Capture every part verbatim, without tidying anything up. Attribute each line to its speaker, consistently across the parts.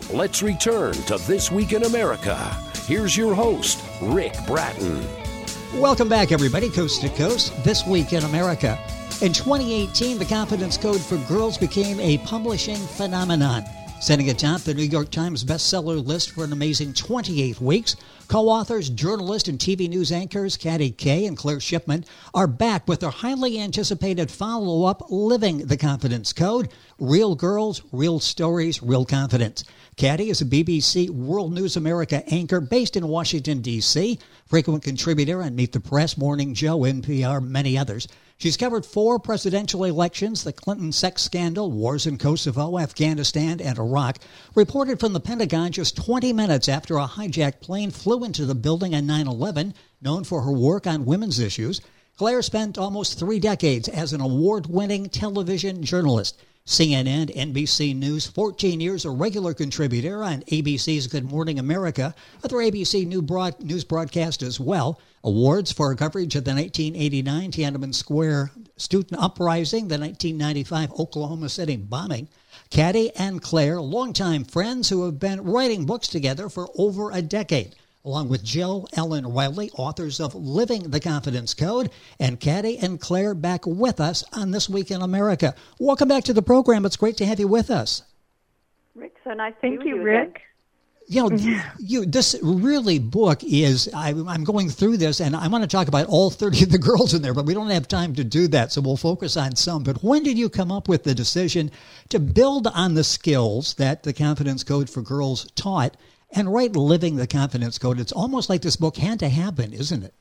Speaker 1: Let's return to This Week in America. Here's your host, Rick Bratton.
Speaker 2: Welcome back, everybody, coast to coast. This Week in America. In twenty eighteen, the Confidence Code for Girls became a publishing phenomenon, sitting atop the New York Times bestseller list for an amazing twenty-eight weeks. Co-authors, journalist, and T V news anchors Katty Kay and Claire Shipman are back with their highly anticipated follow-up, Living the Confidence Code, Real Girls, Real Stories, Real Confidence. Katty is a B B C World News America anchor based in Washington, D C, frequent contributor on Meet the Press, Morning Joe, N P R, many others. She's covered four presidential elections, the Clinton sex scandal, wars in Kosovo, Afghanistan, and Iraq. Reported from the Pentagon just twenty minutes after a hijacked plane flew into the building on nine eleven, known for her work on women's issues. Claire spent almost three decades as an award-winning television journalist. C N N, N B C News, fourteen years a regular contributor on A B C's Good Morning America, other A B C News broadcast as well. Awards for coverage of the nineteen eighty-nine Tiananmen Square student uprising, the nineteen ninety-five Oklahoma City bombing. Katty and Claire, longtime friends who have been writing books together for over a decade, along with Jill Ellen Riley, authors of Living the Confidence Code, and Katty and Claire back with us on This Week in America. Welcome back to the program. It's great to have you with us.
Speaker 3: Rick, so nice to
Speaker 4: Thank
Speaker 3: be
Speaker 4: you,
Speaker 3: with
Speaker 4: Rick.
Speaker 3: Again.
Speaker 2: You know, you, this really book is, I, I'm going through this, and I want to talk about all thirty of the girls in there, but we don't have time to do that, so we'll focus on some. But when did you come up with the decision to build on the skills that the Confidence Code for Girls taught and write Living the Confidence Code? It's almost like this book had to happen, isn't it?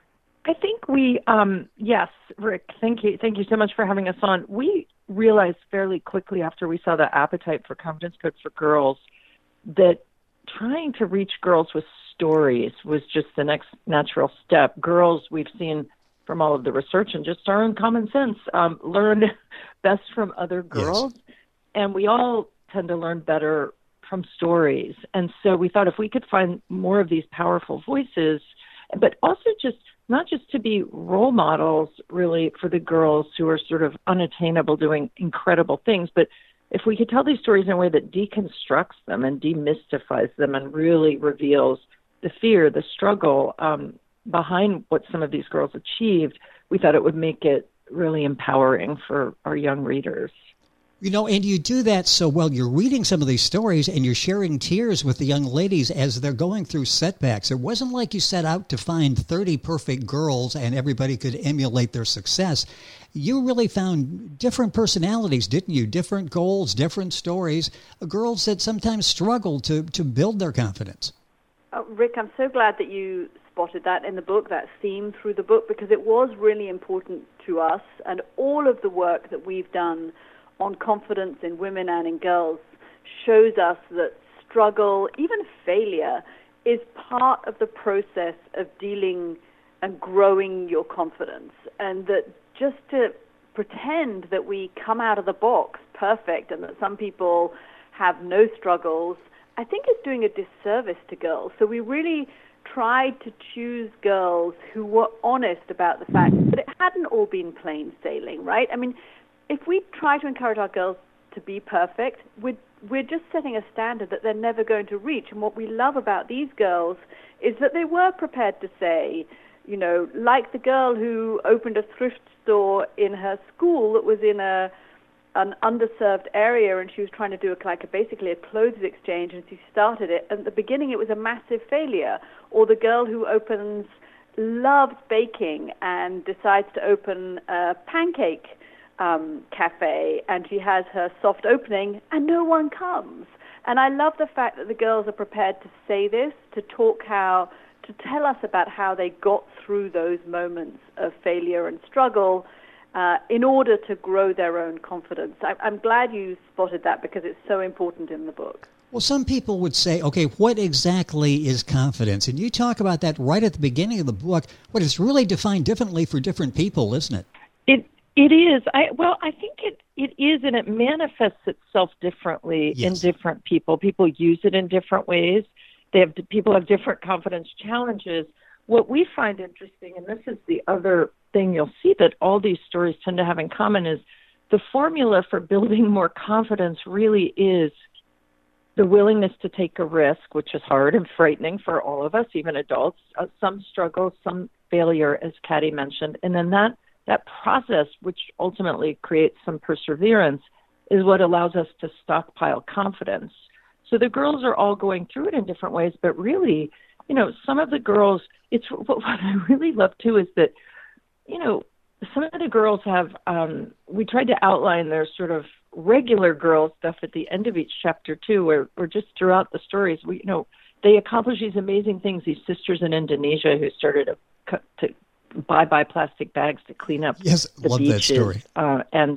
Speaker 4: I think we, um, yes, Rick, thank you. Thank you so much for having us on. We realized fairly quickly after we saw the appetite for Confidence Code for Girls that trying to reach girls with stories was just the next natural step. Girls, we've seen from all of the research and just our own common sense, um, learn best from other girls. Yes. And we all tend to learn better from stories. And so we thought if we could find more of these powerful voices, but also just not just to be role models really for the girls who are sort of unattainable doing incredible things, but if we could tell these stories in a way that deconstructs them and demystifies them and really reveals the fear, the struggle um, behind what some of these girls achieved, we thought it would make it really empowering for our young readers.
Speaker 2: You know, and you do that so well. You're reading some of these stories and you're sharing tears with the young ladies as they're going through setbacks. It wasn't like you set out to find thirty perfect girls and everybody could emulate their success. You really found different personalities, didn't you? Different goals, different stories, girls that sometimes struggle to, to build their confidence.
Speaker 3: Oh, Rick, I'm so glad that you spotted that in the book, that theme through the book, because it was really important to us, and all of the work that we've done on confidence in women and in girls shows us that struggle, even failure, is part of the process of dealing and growing your confidence. And that just to pretend that we come out of the box perfect and that some people have no struggles, I think is doing a disservice to girls. So we really tried to choose girls who were honest about the fact that it hadn't all been plain sailing, right? I mean, if we try to encourage our girls to be perfect, we're, we're just setting a standard that they're never going to reach. And what we love about these girls is that they were prepared to say, you know, like the girl who opened a thrift store in her school that was in a an underserved area, and she was trying to do a, like a, basically a clothes exchange, and she started it. And at the beginning, it was a massive failure. Or the girl who opens, loves baking, and decides to open a pancake Um, cafe, and she has her soft opening and no one comes. And I love the fact that the girls are prepared to say this, to talk how, to tell us about how they got through those moments of failure and struggle uh, in order to grow their own confidence. I, I'm glad you spotted that because it's so important in the book.
Speaker 2: Well, some people would say, okay, what exactly is confidence? And you talk about that right at the beginning of the book, but it's really defined differently for different people, isn't it?
Speaker 4: It It is. I well, I think it, it is, and it manifests itself differently
Speaker 2: Yes.
Speaker 4: in different people. People use it in different ways. They have people have different confidence challenges. What we find interesting, and this is the other thing you'll see that all these stories tend to have in common, is the formula for building more confidence really is the willingness to take a risk, which is hard and frightening for all of us, even adults, uh, some struggle, some failure, as Katty mentioned. And then that, that process, which ultimately creates some perseverance, is what allows us to stockpile confidence. So the girls are all going through it in different ways, but really, you know, some of the girls, it's what I really love too is that, you know, some of the girls have, um, we tried to outline their sort of regular girl stuff at the end of each chapter too, or, or just throughout the stories. We, you know, they accomplish these amazing things. These sisters in Indonesia who started to, to buy buy plastic bags to clean up
Speaker 2: yes,
Speaker 4: the
Speaker 2: love
Speaker 4: beaches.
Speaker 2: That story.
Speaker 4: Uh, and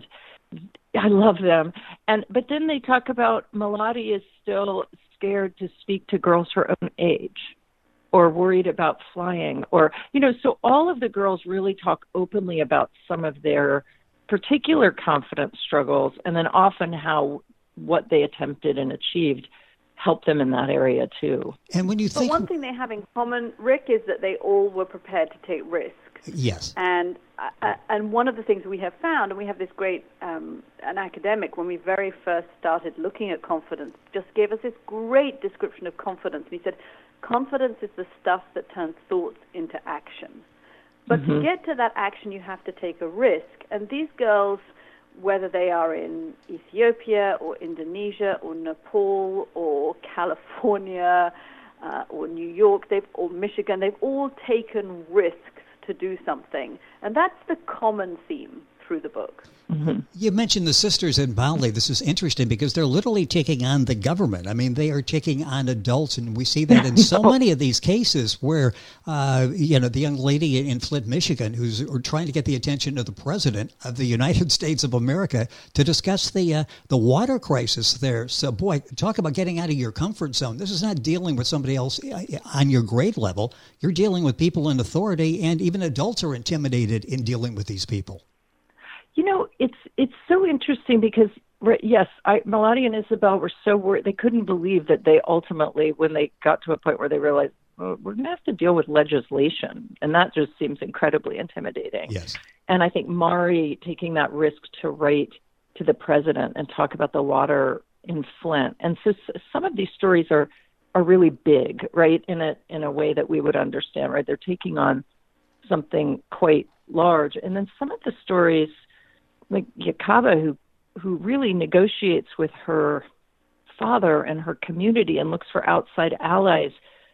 Speaker 4: I love them. And but then they talk about Melody is still scared to speak to girls her own age, or worried about flying, or, you know, so all of the girls really talk openly about some of their particular confidence struggles, and then often how what they attempted and achieved helped them in that area too.
Speaker 2: And when you think,
Speaker 3: but one thing they have in common, Rick, is that they all were prepared to take risks.
Speaker 2: Yes.
Speaker 3: And uh, and one of the things we have found, and we have this great, um, an academic, when we very first started looking at confidence, just gave us this great description of confidence. He said, confidence is the stuff that turns thoughts into action. But mm-hmm. to get to that action, you have to take a risk. And these girls, whether they are in Ethiopia or Indonesia or Nepal or California uh, or New York they've, or Michigan, they've all taken risks to do something. And that's the common theme through the book.
Speaker 2: Mm-hmm. You mentioned the sisters in Bali. This is interesting because they're literally taking on the government. I mean, they are taking on adults, and we see that in so many of these cases where, uh, you know, the young lady in Flint, Michigan, who's trying to get the attention of the president of the United States of America to discuss the uh, the water crisis there. So, boy, talk about getting out of your comfort zone. This is not dealing with somebody else on your grade level. You're dealing with people in authority, and even adults are intimidated in dealing with these people.
Speaker 4: You know, it's it's so interesting because, yes, I, Melody and Isabel were so worried. They couldn't believe that they ultimately, when they got to a point where they realized, well, we're going to have to deal with legislation. And that just seems incredibly intimidating.
Speaker 2: Yes.
Speaker 4: And I think Mari taking that risk to write to the president and talk about the water in Flint. And so some of these stories are, are really big, right, in a, in a way that we would understand, right? They're taking on something quite large. And then some of the stories, like Yakaba, who who really negotiates with her father and her community and looks for outside allies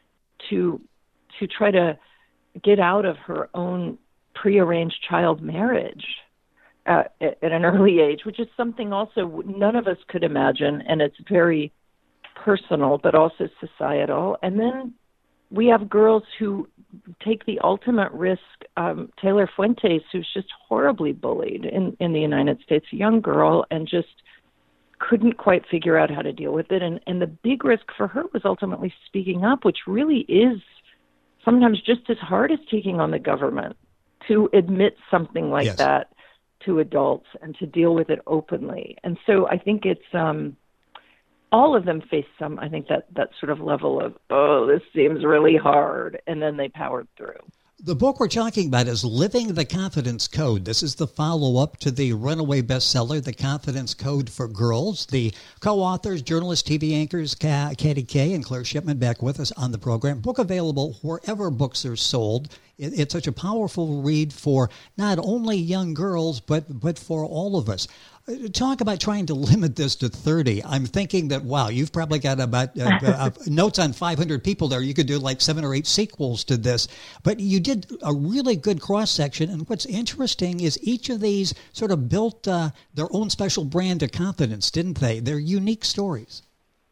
Speaker 4: to to try to get out of her own prearranged child marriage uh, at, at an early age, which is something also none of us could imagine, and it's very personal but also societal. And then we have girls who take the ultimate risk. Um, Taylor Fuentes, who's just horribly bullied in, in the United States, a young girl, and just couldn't quite figure out how to deal with it. And, and the big risk for her was ultimately speaking up, which really is sometimes just as hard as taking on the government, to admit something like
Speaker 2: yes.
Speaker 4: that to adults and to deal with it openly. And so I think it's... Um, all of them face some, I think, that, that sort of level of, oh, this seems really hard, and then they powered through.
Speaker 2: The book we're talking about is Living the Confidence Code. This is the follow-up to the runaway bestseller, The Confidence Code for Girls. The co-authors, journalists, T V anchors, Katty Kay and Claire Shipman, back with us on the program. Book available wherever books are sold. It, it's such a powerful read for not only young girls, but, but for all of us. Talk about trying to limit this to thirty. I'm thinking that, wow, you've probably got about uh, uh, notes on five hundred people there. You could do like seven or eight sequels to this. But you did a really good cross-section. And what's interesting is each of these sort of built uh, their own special brand of confidence, didn't they? They're unique stories.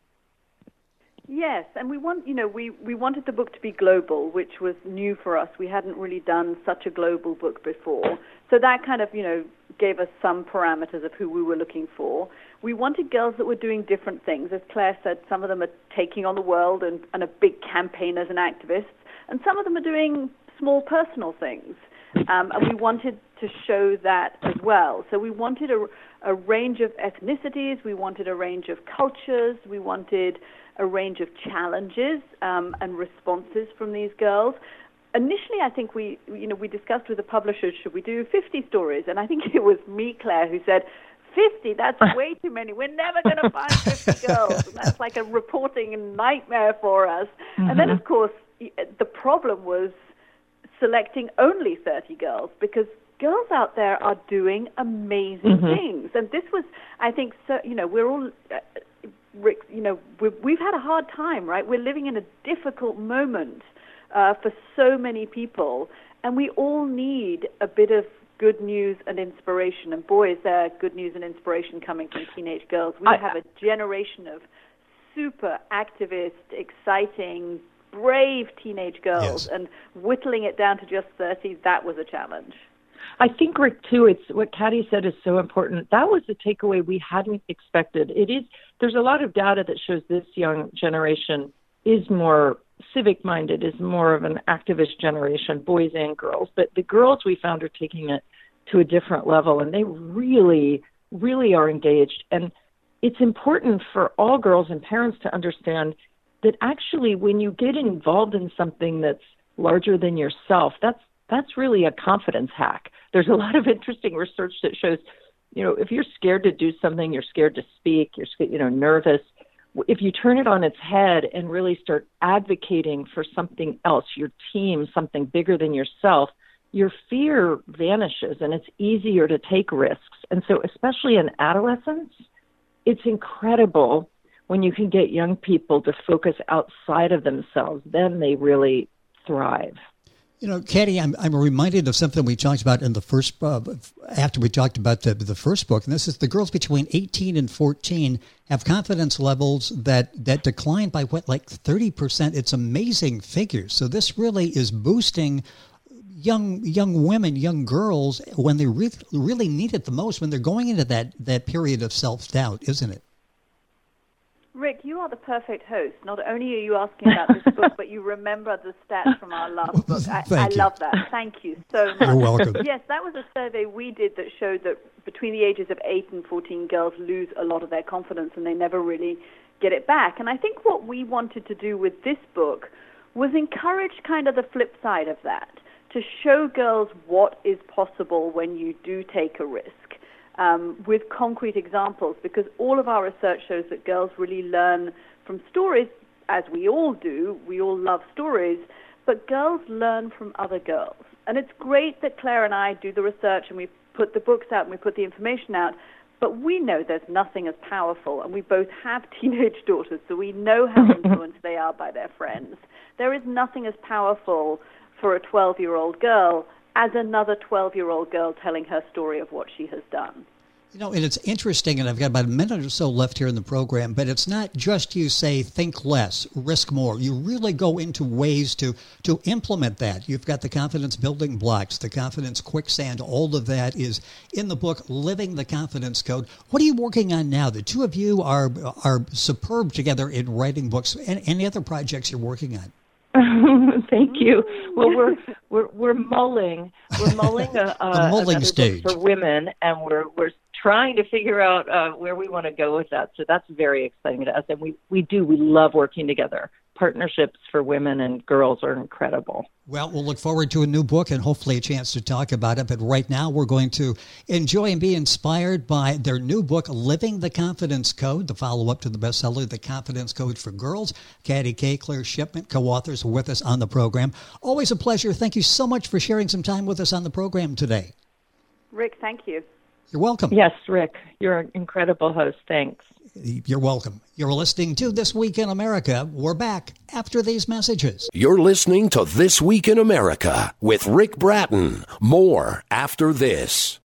Speaker 3: Yes, and we want, you know, we, we wanted the book to be global, which was new for us. We hadn't really done such a global book before. So that kind of, you know, gave us some parameters of who we were looking for. We wanted girls that were doing different things. As Claire said, some of them are taking on the world and, and are big campaigners and activists, and some of them are doing small personal things. Um, and we wanted to show that as well. So we wanted a, a range of ethnicities. We wanted a range of cultures. We wanted a range of challenges um, and responses from these girls. Initially, I think we, you know, we discussed with the publishers, should we do fifty stories? And I think it was me, Claire, who said fifty, that's way too many. We're never going to find fifty girls. And that's like a reporting nightmare for us. Mm-hmm. And then, of course, the problem was selecting only thirty girls, because girls out there are doing amazing mm-hmm. things. And this was, I think, so, you know, we're all, uh, Rick, you know, we've, we've had a hard time, right? We're living in a difficult moment uh, for so many people, and we all need a bit of good news and inspiration. And boy, is there good news and inspiration coming from teenage girls. We I, have a generation of super activist, exciting, brave teenage girls, yes. and whittling it down to just thirty, that was a challenge.
Speaker 4: I think, Rick, too, it's what Katy said is so important. That was the takeaway we hadn't expected. It is, there's a lot of data that shows this young generation is more civic-minded, is more of an activist generation, boys and girls. But the girls we found are taking it to a different level, and they really, really are engaged. And it's important for all girls and parents to understand that actually when you get involved in something that's larger than yourself, that's that's really a confidence hack. There's a lot of interesting research that shows, you know, if you're scared to do something, you're scared to speak, you're, you know, nervous, if you turn it on its head and really start advocating for something else, your team, something bigger than yourself, your fear vanishes and it's easier to take risks. And so especially in adolescence, it's incredible when you can get young people to focus outside of themselves. Then they really thrive.
Speaker 2: You know, Katy, I'm I'm reminded of something we talked about in the first, uh, after we talked about the, the first book, and this is the girls between eighteen and fourteen have confidence levels that, that decline by, what, like thirty percent? It's amazing figures. So this really is boosting young young women, young girls, when they re- really need it the most, when they're going into that, that period of self-doubt, isn't it?
Speaker 3: Rick, you are the perfect host. Not only are you asking about this book, but you remember the stats from our last book. I, I love that. Thank you so much.
Speaker 2: You're welcome.
Speaker 3: Yes, that was a survey we did that showed that between the ages of eight and fourteen, girls lose a lot of their confidence and they never really get it back. And I think what we wanted to do with this book was encourage kind of the flip side of that, to show girls what is possible when you do take a risk. Um, with concrete examples, because all of our research shows that girls really learn from stories, as we all do. We all love stories, but girls learn from other girls. And it's great that Claire and I do the research and we put the books out and we put the information out, but we know there's nothing as powerful, and we both have teenage daughters, so we know how influenced they are by their friends. There is nothing as powerful for a twelve-year-old girl as another twelve-year-old girl telling her story of what she has done.
Speaker 2: You know, and it's interesting, and I've got about a minute or so left here in the program, but it's not just you say think less, risk more. You really go into ways to, to implement that. You've got the confidence building blocks, the confidence quicksand, all of that is in the book, Living the Confidence Code. What are you working on now? The two of you are are superb together in writing books. And any other projects you're working on?
Speaker 4: Thank you. Well, we're we're we're mulling we're mulling a, a,
Speaker 2: a mulling stage
Speaker 4: for women, and we're we're trying to figure out uh, where we want to go with that. So that's very exciting to us, and we we do we love working together. Partnerships for women and girls are incredible.
Speaker 2: Well, we'll look forward to a new book and hopefully a chance to talk about it. But right now, we're going to enjoy and be inspired by their new book, Living the Confidence Code, the follow-up to the bestseller, The Confidence Code for Girls. Katy Kay, Claire Shipman, co-authors, with us on the program. Always a pleasure. Thank you so much for sharing some time with us on the program today.
Speaker 3: Rick, thank you.
Speaker 2: You're welcome.
Speaker 4: Yes, Rick, you're an incredible host. Thanks.
Speaker 2: You're welcome. You're listening to This Week in America. We're back after these messages.
Speaker 1: You're listening to This Week in America with Rick Bratton. More after this.